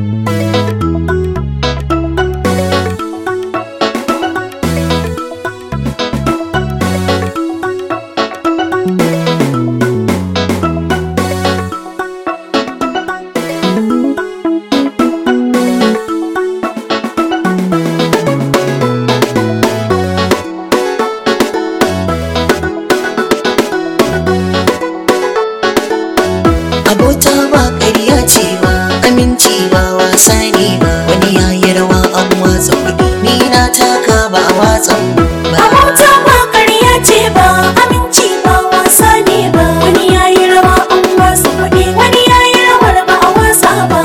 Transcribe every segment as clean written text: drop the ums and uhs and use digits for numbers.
Abota ba ƙarya ce ba, aminci ba wasa ne ba. Wani yayi rawa an watsa kuɗi, ni na taka ba a watsan ba. Abota ba ƙarya ce ba, aminci ba wasa ne ba. Wani yayi rawa an watsa kuɗi, wani yayi rawar ba a watsa ba.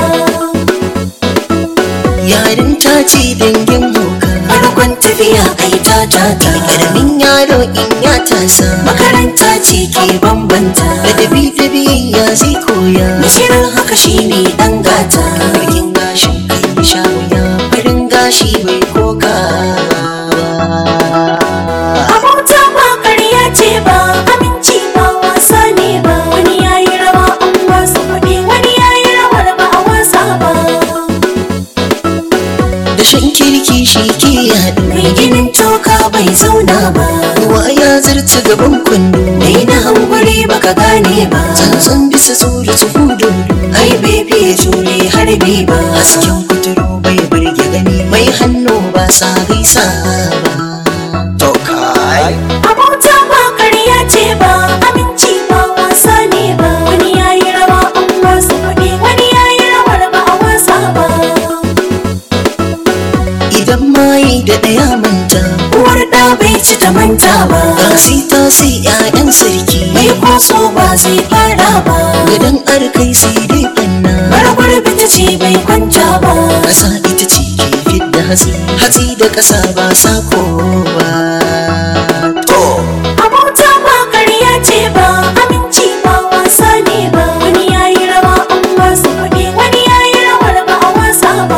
Yarin ta ce dangin hauka, farkon tafiya ai ta tata. Ƙaramin yaro in ya tasa, makaranta ce ke bambanta. Da biyayya zai koya, mashirin haka shi ne ɗan gata. Bakin gashin kai sha wuya, farin gashi bai koka ba. Abota ba ƙarya ce ba, aminci ba wasa ne ba. Wani yayi rawa an watsa kuɗi, wani yayi rawar ba a watsa ba. Da shan kirki shi ke yaɗu, mai ginin toka bai zauna ba. Ruwa ya zarci gaban kwando, dai na hangwari baka gane ba. Tsantsan bisa tsoro hudu, ai bai fiye jure harbi ba. Hasken kuturu bai burge gani, mai hannu ba sa gaisa ba. Tokai Abota ba ƙarya ce ba, aminci ba wasa ne ba. Wani yayi rawa an watsa kuɗi, wani yayi rawar ba a watsa ba. idan mai da ɗaya manta, Uwar ɗa bai ci ta manta ba. gasi ta sai 'ya'yan sarki. Mai kwaso ba zai fara ba. Gadon arkai sai dai fanna, Bargwarbi ta ce bai kwanta ba. ƙasa ita ce ke fidda hatsi, hatsi da ƙasa ba sako ba. To Abota ba ƙarya ce ba, aminci ba wasa ne ba. Wani yayi rawa an watsa kuɗi, wani yayi rawar ba a watsa ba.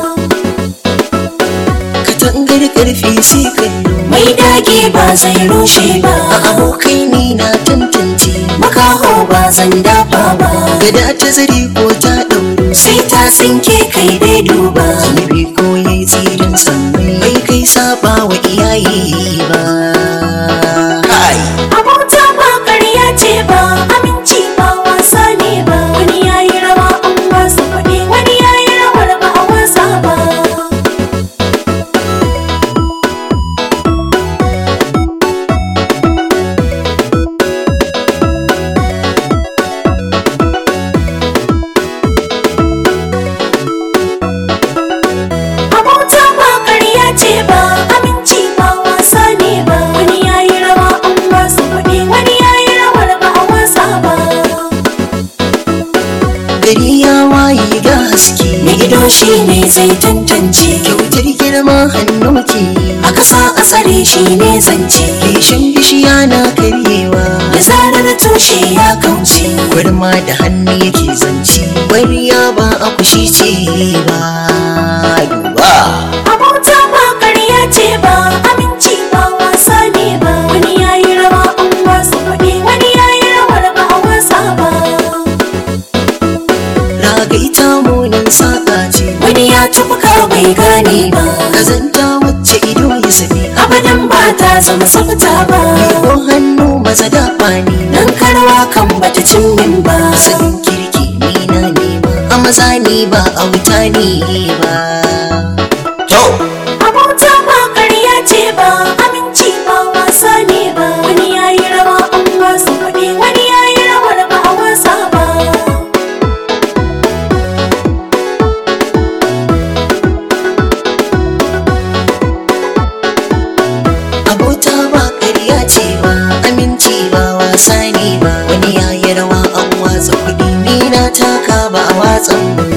katangar ƙarfi sai kallo, Mai dage ba zai rushe ba. a abokai ni na tantance. Makaho ba zan dafa ba. Gada ta zari ko ta ɗauro, Sai ta tsinke kai dai duba. zunubi ko yayi tsirin sammai, bai kai saba wa iyaye ba. Kai Abota ba ƙarya ce ba, aminci ba wasa ne ba. Wani yayi rawa an watsa kuɗi, wani yayi rawar ba a watsa ba. Abota ba ƙarya ce ba, aminci ba wasa ne ba. Wani yayi rawa an watsa kuɗi, wani yayi rawar ba a watsa ba. gari ya waye ga haske, Mai ido shi ne zai tantance. kyautar girma hannu ke. A ƙasa a tsare shi ne zance. Reshen bishiya na karyewa, Da zarar tushe ya kauce. gwarma da hannu yake zance. Wariya ba a kushi ce ba. Duba Abota ba ƙarya ce ba, aminci ba wasa ne ba. Wani yayi rawa an watsa kuɗi, wani yayi rawar ba a watsa ba. ragaita munin saƙa ce, Wani ya tufuka bai gane ba. kazanta wacce ido ya sani. Abadan ba ta zama tsafta ba. Ko hannu maza dafa ni, Nan karwa kan bata cin min ba. sanin kirki ni na nema, a maza ni ba a wuta ni ba. To Abota ba ƙarya ce ba, aminci ba wasa ne ba. Wani yayi rawa an watsa kuɗi, wani yayi rawar ba a watsa ba. abota ba ƙarya ce ba, aminci ba wasa ne ba. Wani yayi rawa an watsa kuɗi, ni na taka ba a watsan ba.